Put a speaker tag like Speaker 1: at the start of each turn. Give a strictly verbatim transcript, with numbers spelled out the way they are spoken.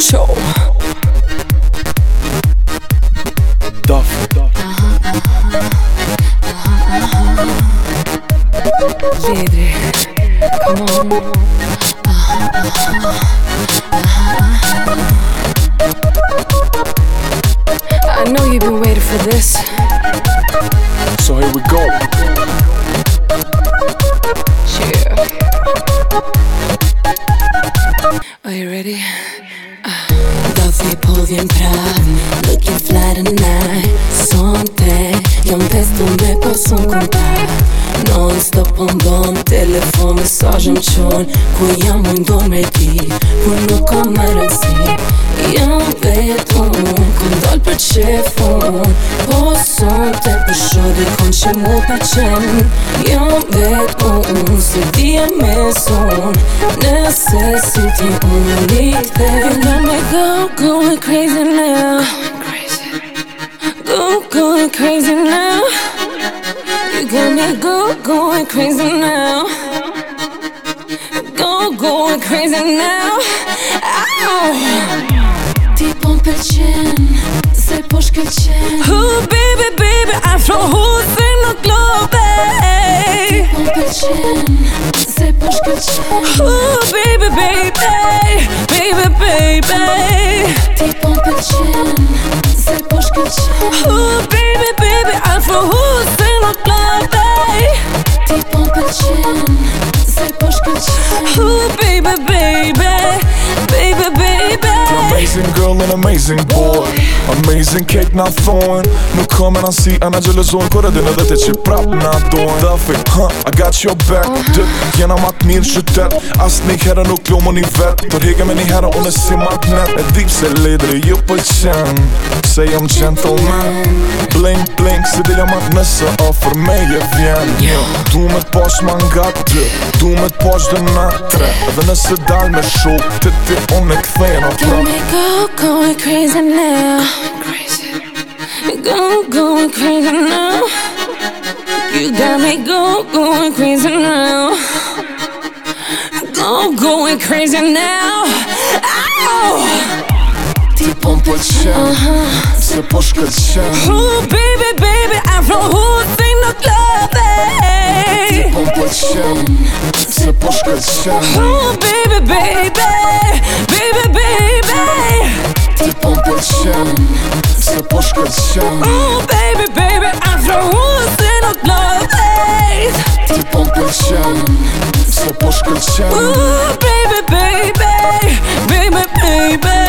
Speaker 1: Show
Speaker 2: Duffy
Speaker 1: Vedri, come on I know you've been waiting for this.
Speaker 2: So here we go.
Speaker 1: Yeah. Are you ready?
Speaker 3: Duffy poviem pravi, looking fly tonight. Son te, jam testu me po sun kontar. Non stop po m'bon telefon, mesazhem qon ku jam mundon me ti, kur nuk kam më rëndsi. Jam vetun, ku ndal për qefun, po son te për shodi kon që mu pëlqen. Jam vetun, se dhja me son, nëse si ti unë likte. You got me go, going crazy now. Go, going crazy now. You got me go, going crazy now. Go, going crazy now. Ow. Ti po m'pëlqen, se po shkëlqen.
Speaker 1: Ooh, baby, baby, afro husin në globe.
Speaker 3: Ti po m'pëlqen, se po shkëlqen.
Speaker 1: Ooh, baby, baby, baby, baby.
Speaker 3: Ti po m'pëlqen, se po shkëlqen.
Speaker 1: Ooh, baby, baby, afro husin në globe.
Speaker 3: Ti po m'pëlqen, se po shkëlqen.
Speaker 1: Ooh, baby, baby, baby, baby.
Speaker 2: Amazing girl and amazing boy. Amazing cake na thonë. Nuk kom e na si a na gjelëzojnë, kur e din edhe ti që prap na dojnë. Duffy, huh, I got your back. Dët jena ma t'mirë qytet. As një herë nuk plomo një vet. Për hege me një herë unë si magnet. E dip se ledri ju pëlqen, se jam gentleman. Blink, blink, si dilja mat nëse ofër me je vjen. Du me t'posh ma nga ty, du me t'posh dhe na tre. Edhe nëse dal me shok, ti ti unë e kthejnë o
Speaker 3: Got
Speaker 2: prap.
Speaker 3: me go, going crazy now. Go, going crazy now. You got me go, going crazy now.
Speaker 1: Go, going crazy now. Ow!
Speaker 2: Ti po m'pëlqen, se po shkëlqen.
Speaker 1: Ooh, baby, baby, afro husin në globe.
Speaker 2: Ti po m'pëlqen, se po shkëlqen.
Speaker 1: Ooh, baby, baby, baby, baby.
Speaker 2: Ti po m'pëlqen, se po shkëlqen.
Speaker 1: Ooh, baby, baby, afro husin në globe.
Speaker 2: Ti po m'pëlqen, se po shkëlqen.
Speaker 1: Ooh, baby, baby, baby, baby.